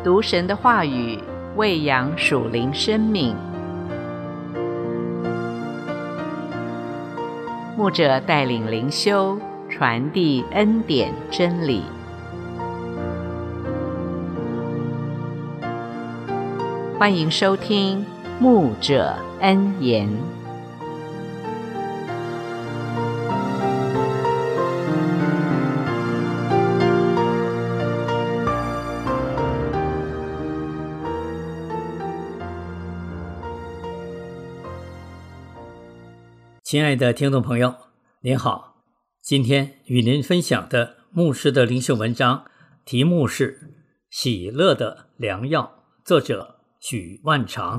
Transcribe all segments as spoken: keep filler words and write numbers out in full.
读神的话语，喂养属灵生命。牧者带领灵修，传递恩典真理。欢迎收听牧者恩言。 亲爱的听众朋友，您好，今天与您分享的牧师的灵修文章题目是喜乐的良药，作者许万长。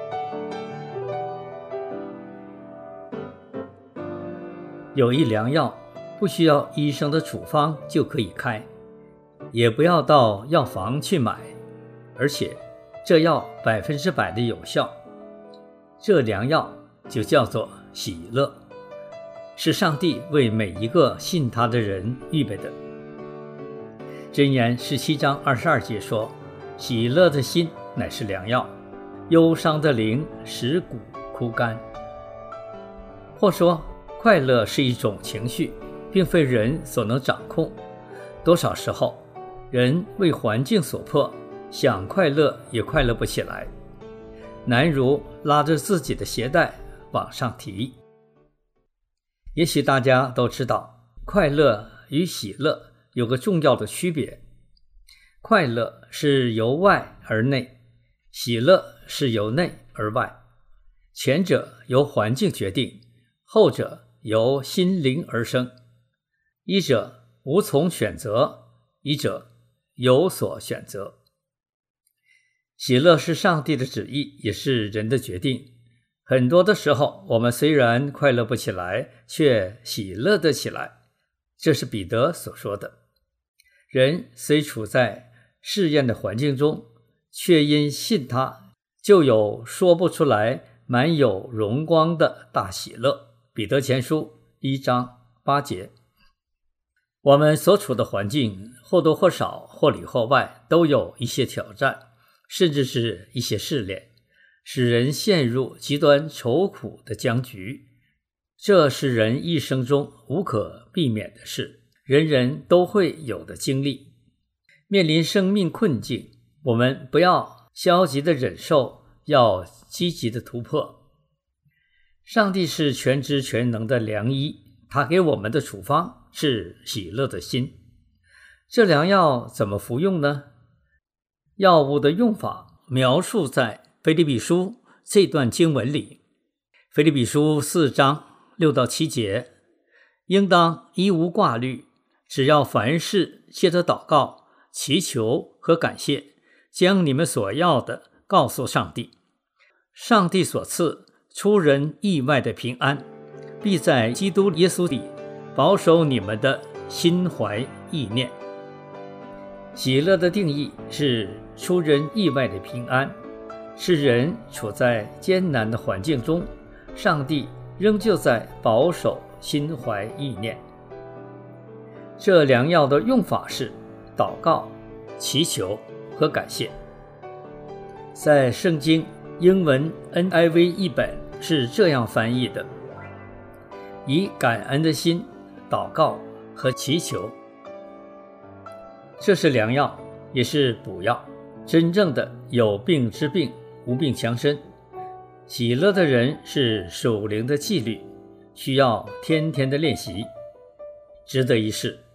有一良药，不需要医生的处方就可以开，也不要到药房去买，而且这药百分之百的有效。这良药就叫做喜乐，是上帝为每一个信他的人预备的。箴言十七章二十二节说，喜乐的心乃是良药，忧伤的灵使骨枯干。或说快乐是一种情绪，并非人所能掌控。多少时候人为环境所迫，想快乐也快乐不起来，难如拉着自己的鞋带往上提。也许大家都知道，快乐与喜乐有个重要的区别。快乐是由外而内，喜乐是由内而外。前者由环境决定，后者由心灵而生。一者无从选择，一者有所选择。喜乐是上帝的旨意，也是人的决定。很多的时候，我们虽然快乐不起来，却喜乐得起来。这是彼得所说的。人虽处在试验的环境中，却因信他，就有说不出来满有荣光的大喜乐。彼得前书一章八节。我们所处的环境或多或少，或里或外，都有一些挑战，甚至是一些试炼，使人陷入极端愁苦的僵局。这是人一生中无可避免的事，人人都会有的经历。面临生命困境，我们不要消极的忍受，要积极的突破。上帝是全知全能的良医，他给我们的处方是喜乐的心。这良药怎么服用呢？药物的用法描述在腓立比书这段经文里。腓立比书四章六到七节，应当一无挂虑，只要凡事借着祷告、祈求和感谢，将你们所要的告诉上帝。上帝所赐出人意外的平安，必在基督耶稣里保守你们的心怀意念。喜乐的定义是出人意外的平安，是人处在艰难的环境中，上帝仍旧在保守心怀意念。这良药的用法是祷告、祈求和感谢。在圣经英文 N I V 译本是这样翻译的：以感恩的心祷告和祈求。这是良药，也是补药，真正的有病治病，无病强身。喜乐的人是属灵的纪律，需要天天的练习。值得一试，